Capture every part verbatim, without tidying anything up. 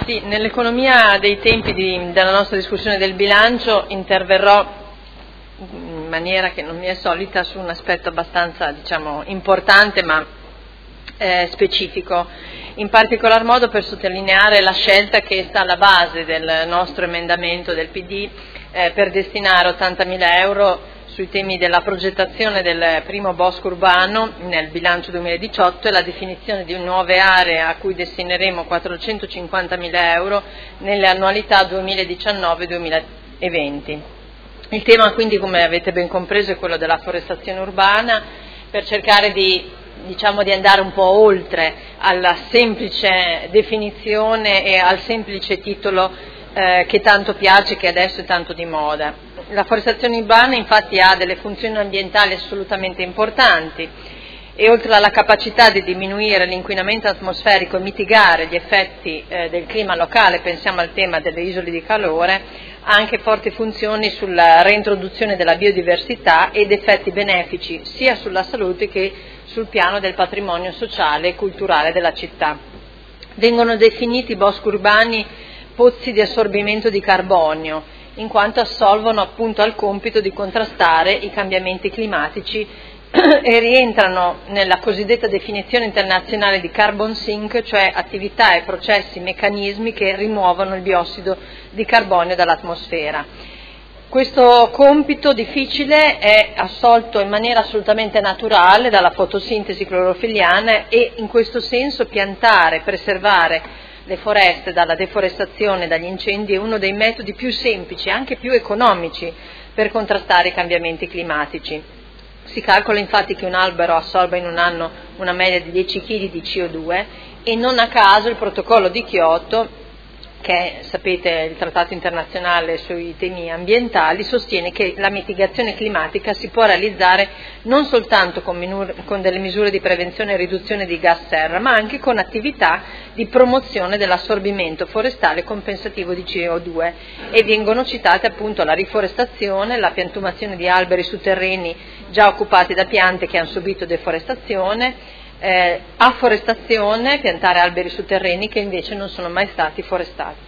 Sì, nell'economia dei tempi di, della nostra discussione del bilancio interverrò in maniera che non mi è solita su un aspetto abbastanza, diciamo, importante ma eh, specifico, in particolar modo per sottolineare la scelta che sta alla base del nostro emendamento del P D eh, per destinare ottantamila euro sui temi della progettazione del primo bosco urbano nel bilancio duemiladiciotto e la definizione di nuove aree a cui destineremo quattrocentocinquantamila euro nelle annualità duemiladiciannove duemilaventi. Il tema quindi, come avete ben compreso, è quello della forestazione urbana, per cercare di, diciamo, di andare un po' oltre alla semplice definizione e al semplice titolo eh, che tanto piace, che adesso è tanto di moda. La forestazione urbana infatti ha delle funzioni ambientali assolutamente importanti e oltre alla capacità di diminuire l'inquinamento atmosferico e mitigare gli effetti eh, del clima locale, pensiamo al tema delle isole di calore, ha anche forti funzioni sulla reintroduzione della biodiversità ed effetti benefici sia sulla salute che sul piano del patrimonio sociale e culturale della città. Vengono definiti boschi urbani pozzi di assorbimento di carbonio, in quanto assolvono appunto al compito di contrastare i cambiamenti climatici e rientrano nella cosiddetta definizione internazionale di carbon sink, cioè attività e processi, meccanismi che rimuovono il biossido di carbonio dall'atmosfera. Questo compito difficile è assolto in maniera assolutamente naturale dalla fotosintesi clorofilliana e in questo senso piantare, preservare le foreste dalla deforestazione, dagli incendi è uno dei metodi più semplici e anche più economici per contrastare i cambiamenti climatici. Si calcola infatti che un albero assorba in un anno una media di dieci chili di C O due e non a caso il protocollo di Kyoto, che è, sapete, il trattato internazionale sui temi ambientali, sostiene che la mitigazione climatica si può realizzare non soltanto con, minur- con delle misure di prevenzione e riduzione di gas serra, ma anche con attività di promozione dell'assorbimento forestale compensativo di C O due e vengono citate appunto la riforestazione, la piantumazione di alberi su terreni già occupati da piante che hanno subito deforestazione, Eh, afforestazione, piantare alberi su terreni che invece non sono mai stati forestati.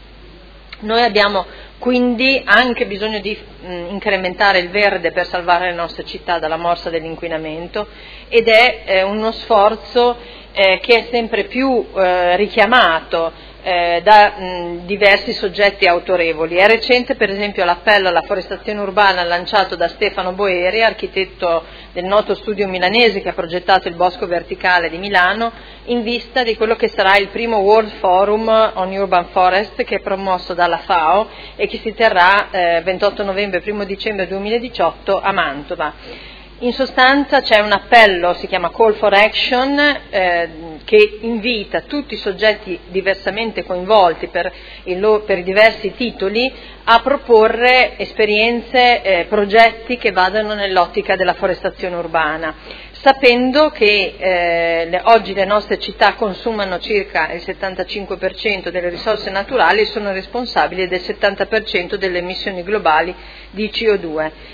Noi abbiamo quindi anche bisogno di mh, incrementare il verde per salvare le nostre città dalla morsa dell'inquinamento ed è eh, uno sforzo eh, che è sempre più eh, richiamato eh, da mh, diversi soggetti autorevoli. È recente per esempio l'appello alla forestazione urbana lanciato da Stefano Boeri, architetto del noto studio milanese che ha progettato il Bosco Verticale di Milano, in vista di quello che sarà il primo World Forum on Urban Forest che è promosso dalla FAO e che si terrà eh, ventotto novembre e primo dicembre duemiladiciotto a Mantova. In sostanza c'è un appello, si chiama Call for Action, eh, che invita tutti i soggetti diversamente coinvolti per, il, per i diversi titoli a proporre esperienze, eh, progetti che vadano nell'ottica della forestazione urbana, sapendo che eh, le, oggi le nostre città consumano circa il settantacinque per cento delle risorse naturali e sono responsabili del settanta per cento delle emissioni globali di C O due.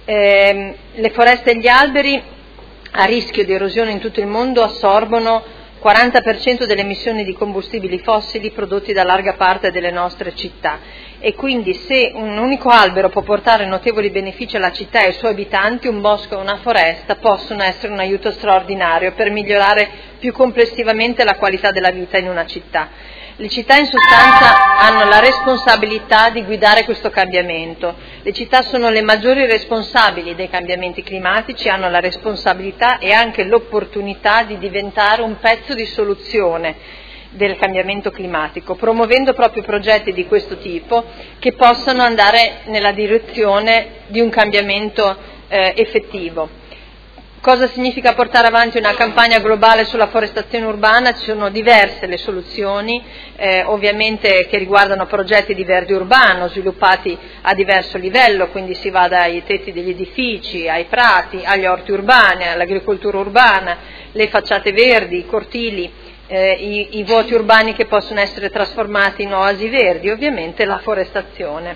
Eh, le foreste e gli alberi a rischio di erosione in tutto il mondo assorbono quaranta per cento delle emissioni di combustibili fossili prodotti da larga parte delle nostre città e quindi se un unico albero può portare notevoli benefici alla città e ai suoi abitanti, un bosco e una foresta possono essere un aiuto straordinario per migliorare più complessivamente la qualità della vita in una città. Le città in sostanza hanno la responsabilità di guidare questo cambiamento. Le città sono le maggiori responsabili dei cambiamenti climatici, hanno la responsabilità e anche l'opportunità di diventare un pezzo di soluzione del cambiamento climatico, promuovendo proprio progetti di questo tipo che possano andare nella direzione di un cambiamento eh, effettivo. Cosa significa portare avanti una campagna globale sulla forestazione urbana? Ci sono diverse le soluzioni, eh, ovviamente che riguardano progetti di verde urbano sviluppati a diverso livello, quindi si va dai tetti degli edifici, ai prati, agli orti urbani, all'agricoltura urbana, le facciate verdi, i cortili, eh, i, i vuoti urbani che possono essere trasformati in oasi verdi, ovviamente la forestazione.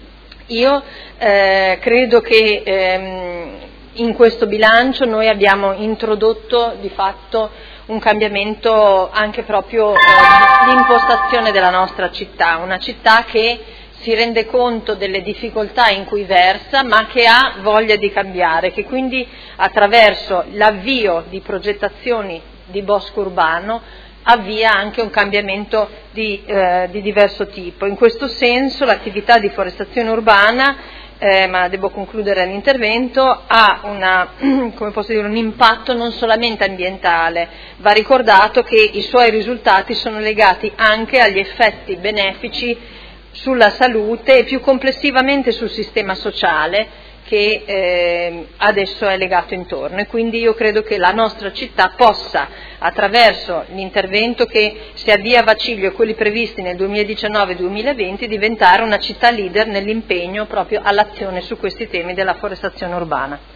Io eh, credo che ehm, in questo bilancio noi abbiamo introdotto di fatto un cambiamento anche proprio eh, di impostazione della nostra città, una città che si rende conto delle difficoltà in cui versa, ma che ha voglia di cambiare, che quindi attraverso l'avvio di progettazioni di bosco urbano avvia anche un cambiamento di, eh, di diverso tipo. In questo senso l'attività di forestazione urbana, eh, ma devo concludere l'intervento, ha una, come posso dire, un impatto non solamente ambientale. Va ricordato che i suoi risultati sono legati anche agli effetti benefici sulla salute e più complessivamente sul sistema sociale che eh, adesso è legato intorno, e quindi io credo che la nostra città possa, attraverso l'intervento che si avvia a Vaciglio e quelli previsti nel duemiladiciannove duemilaventi, diventare una città leader nell'impegno proprio all'azione su questi temi della forestazione urbana.